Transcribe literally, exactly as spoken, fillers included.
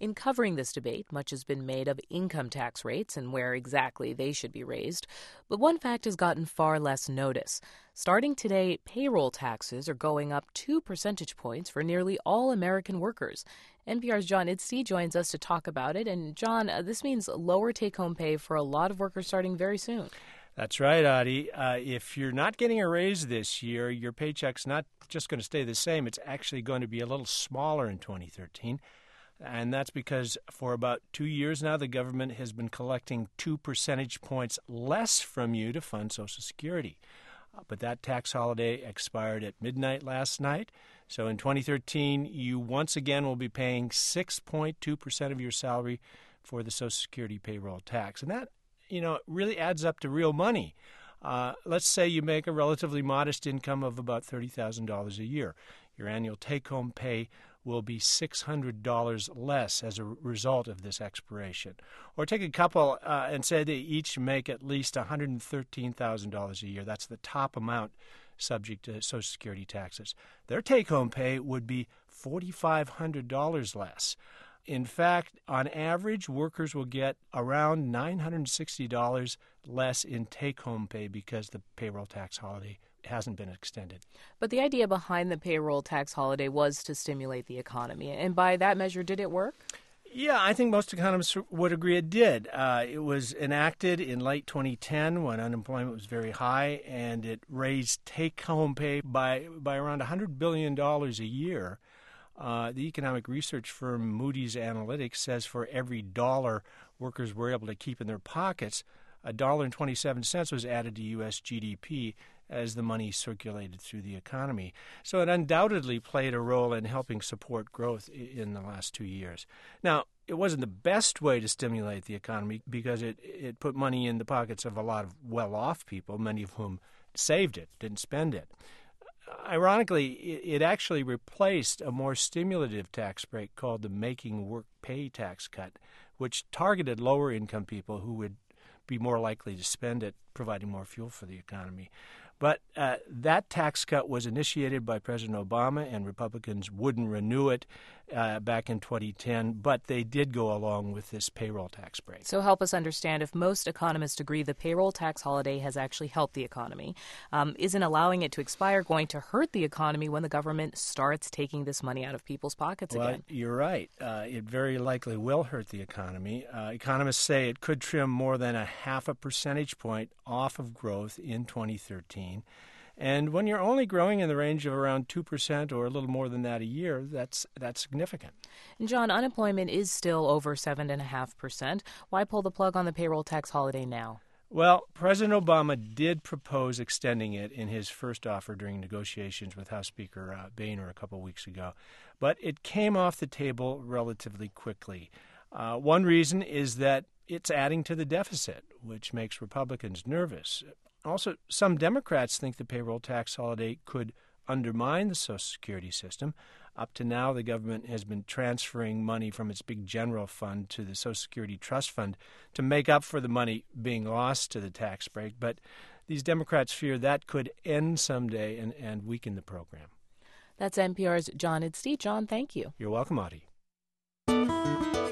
In covering this debate, much has been made of income tax rates and where exactly they should be raised. But one fact has gotten far less notice. Starting today, payroll taxes are going up two percentage points for nearly all American workers. N P R's John Idstey joins us to talk about it. And John, uh, this means lower take-home pay for a lot of workers starting very soon. That's right, Audie. Uh, if you're not getting a raise this year, your paycheck's not just going to stay the same. It's actually going to be a little smaller in twenty thirteen. And that's because for about two years now, the government has been collecting two percentage points less from you to fund Social Security. Uh, but that tax holiday expired at midnight last night. So in twenty thirteen, you once again will be paying six point two percent of your salary for the Social Security payroll tax. And that you know, it really adds up to real money. Uh, let's say you make a relatively modest income of about thirty thousand dollars a year. Your annual take-home pay will be six hundred dollars less as a result of this expiration. Or take a couple uh, and say they each make at least one hundred thirteen thousand dollars a year. That's the top amount subject to Social Security taxes. Their take-home pay would be four thousand five hundred dollars less. In fact, on average, workers will get around nine hundred sixty dollars less in take-home pay because the payroll tax holiday hasn't been extended. But the idea behind the payroll tax holiday was to stimulate the economy. And by that measure, did it work? Yeah, I think most economists would agree it did. Uh, it was enacted in late twenty ten when unemployment was very high, and it raised take-home pay by, by around one hundred billion dollars a year. Uh, the economic research firm Moody's Analytics says for every dollar workers were able to keep in their pockets, a dollar and twenty-seven cents was added to U S G D P as the money circulated through the economy. So it undoubtedly played a role in helping support growth in the last two years. Now, it wasn't the best way to stimulate the economy because it, it put money in the pockets of a lot of well-off people, many of whom saved it, didn't spend it. Ironically, it actually replaced a more stimulative tax break called the Making Work Pay tax cut, which targeted lower-income people who would be more likely to spend it, providing more fuel for the economy. But uh, that tax cut was initiated by President Obama, and Republicans wouldn't renew it uh, back in twenty ten, but they did go along with this payroll tax break. So help us understand, if most economists agree the payroll tax holiday has actually helped the economy, um, isn't allowing it to expire going to hurt the economy when the government starts taking this money out of people's pockets well, again? You're right. Uh, it very likely will hurt the economy. Uh, economists say it could trim more than a half a percentage point off of growth in twenty thirteen. And when you're only growing in the range of around two percent or a little more than that a year, that's that's significant. And John, unemployment is still over seven point five percent. Why pull the plug on the payroll tax holiday now? Well, President Obama did propose extending it in his first offer during negotiations with House Speaker uh, Boehner a couple weeks ago. But it came off the table relatively quickly. Uh, one reason is that it's adding to the deficit, which makes Republicans nervous. Also, some Democrats think the payroll tax holiday could undermine the Social Security system. Up to now, the government has been transferring money from its big general fund to the Social Security Trust Fund to make up for the money being lost to the tax break. But these Democrats fear that could end someday and, and weaken the program. That's N P R's John Idstey. John, thank you. You're welcome, Audie.